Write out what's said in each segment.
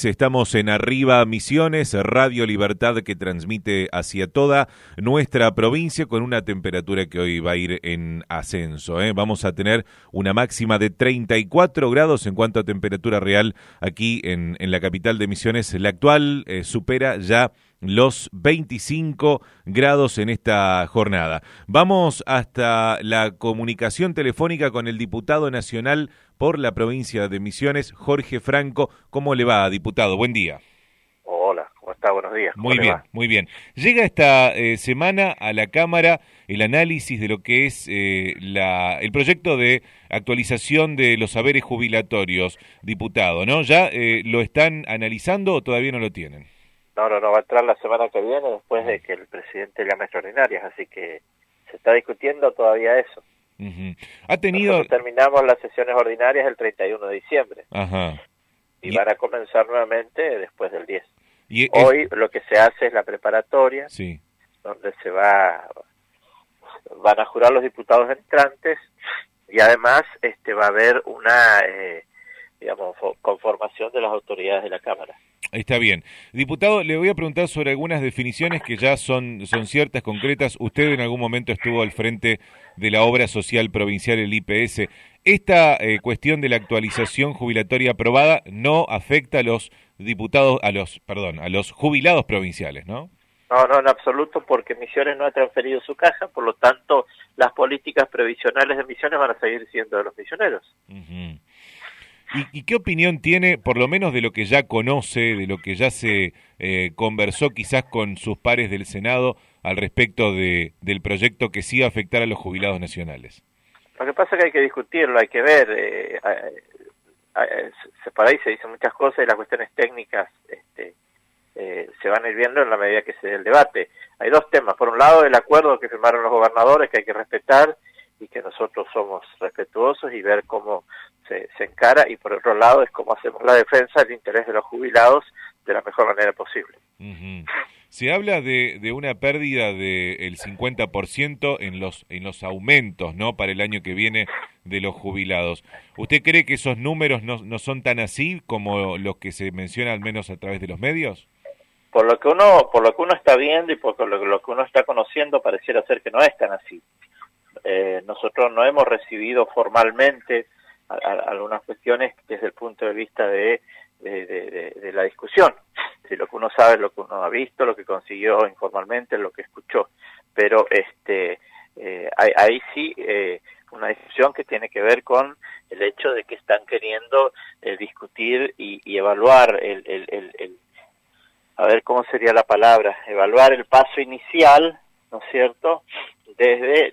Misiones, estamos en Arriba Misiones, Radio Libertad que transmite hacia toda nuestra provincia con una temperatura que hoy va a ir en ascenso. Vamos a tener una máxima de 34 grados en cuanto a temperatura real aquí en la capital de Misiones. La actual supera ya los 25 grados en esta jornada. Vamos hasta la comunicación telefónica con el diputado nacional por la provincia de Misiones, Jorge Franco. ¿Cómo le va, diputado? Buen día. Hola, ¿cómo está? Buenos días. Muy bien, muy bien. Llega esta semana a la Cámara el análisis de lo que es el proyecto de actualización de los saberes jubilatorios, diputado, ¿no? ¿Ya lo están analizando o todavía no lo tienen? No, va a entrar la semana que viene después de que el presidente llame extraordinarias, así que se está discutiendo todavía eso. ¿Ha tenido... Nosotros terminamos las sesiones ordinarias el 31 de diciembre. Ajá. Y van a comenzar nuevamente después del 10. Y hoy lo que se hace es la preparatoria, sí, donde van a jurar los diputados entrantes y además va a haber una conformación de las autoridades de la Cámara. Está bien. Diputado, le voy a preguntar sobre algunas definiciones que ya son ciertas, concretas. Usted en algún momento estuvo al frente de la obra social provincial, el IPS. Esta cuestión de la actualización jubilatoria aprobada no afecta a los diputados, a los jubilados provinciales, ¿no? No, en absoluto, porque Misiones no ha transferido su caja, por lo tanto, las políticas previsionales de Misiones van a seguir siendo de los misioneros. ¿Y qué opinión tiene, por lo menos de lo que ya conoce, de lo que ya se conversó quizás con sus pares del Senado al respecto del proyecto que sí va a afectar a los jubilados nacionales? Lo que pasa es que hay que discutirlo, hay que ver, por ahí se dicen muchas cosas y las cuestiones técnicas se van a ir viendo en la medida que se dé el debate. Hay dos temas, por un lado el acuerdo que firmaron los gobernadores que hay que respetar y que nosotros somos respetuosos y ver cómo se encara, y por otro lado es cómo hacemos la defensa del interés de los jubilados de la mejor manera posible. Se habla de una pérdida del 50% en los aumentos, ¿no?, para el año que viene de los jubilados. ¿Usted cree que esos números no son tan así como los que se mencionan al menos a través de los medios? Por lo que uno está viendo y por lo que uno está conociendo pareciera ser que no es tan así. Nosotros no hemos recibido formalmente algunas cuestiones desde el punto de vista de la discusión. Si lo que uno sabe es lo que uno ha visto, lo que consiguió informalmente, lo que escuchó. Pero hay sí una discusión que tiene que ver con el hecho de que están queriendo discutir y evaluar a ver cómo sería la palabra, evaluar el paso inicial, ¿no es cierto?, desde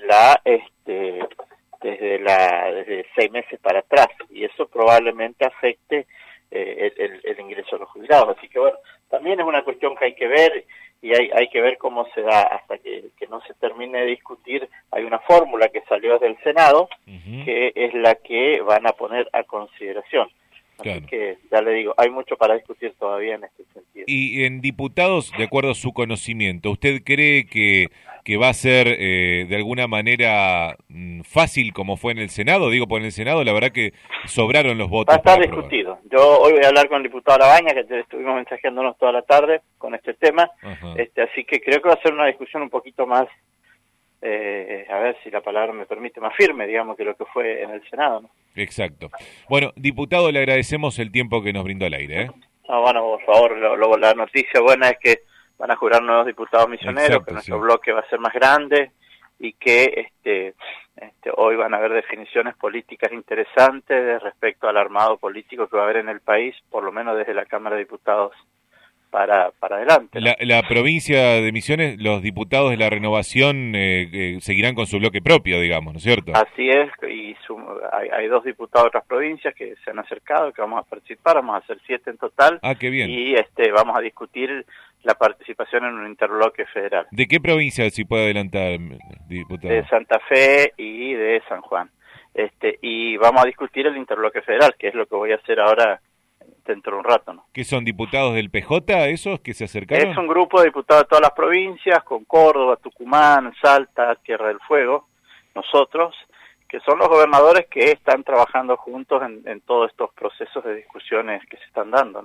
6 meses para atrás, y eso probablemente afecte el ingreso de los jubilados. Así que bueno, también es una cuestión que hay que ver, y hay que ver cómo se da hasta que no se termine de discutir. Hay una fórmula que salió del Senado, que es la que van a poner a consideración. Así que, ya le digo, hay mucho para discutir todavía en este sentido. Y en diputados, de acuerdo a su conocimiento, ¿usted cree que va a ser de alguna manera fácil como fue en el Senado? Digo, por en el Senado la verdad que sobraron los votos. Va a estar discutido. Yo hoy voy a hablar con el diputado Labaña, que estuvimos mensajeándonos toda la tarde con este tema. Así que creo que va a ser una discusión un poquito más, a ver si la palabra me permite, más firme, digamos, que lo que fue en el Senado, ¿no? Exacto. Bueno, diputado, le agradecemos el tiempo que nos brindó al aire, ¿eh? No, bueno, por favor, la noticia buena es que van a jurar nuevos diputados misioneros. Exacto, que nuestro bloque va a ser más grande y que hoy van a haber definiciones políticas interesantes respecto al armado político que va a haber en el país, por lo menos desde la Cámara de Diputados para adelante, ¿no? La provincia de Misiones, los diputados de la renovación seguirán con su bloque propio, digamos, ¿no es cierto? Así es, y hay 2 diputados de otras provincias que se han acercado, que vamos a participar, vamos a hacer 7 en total. Ah, qué bien. Y vamos a discutir la participación en un interbloque federal. ¿De qué provincia, si puede adelantar, diputado? De Santa Fe y de San Juan. Y vamos a discutir el interbloque federal, que es lo que voy a hacer ahora dentro de un rato, ¿no? ¿Qué son diputados del PJ esos que se acercaron? Es un grupo de diputados de todas las provincias, con Córdoba, Tucumán, Salta, Tierra del Fuego, nosotros, que son los gobernadores que están trabajando juntos en todos estos procesos de discusiones que se están dando, ¿no?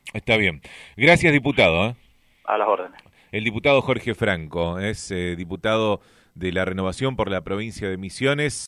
Está bien. Gracias, diputado. A las órdenes. El diputado Jorge Franco es diputado de la Renovación por la provincia de Misiones.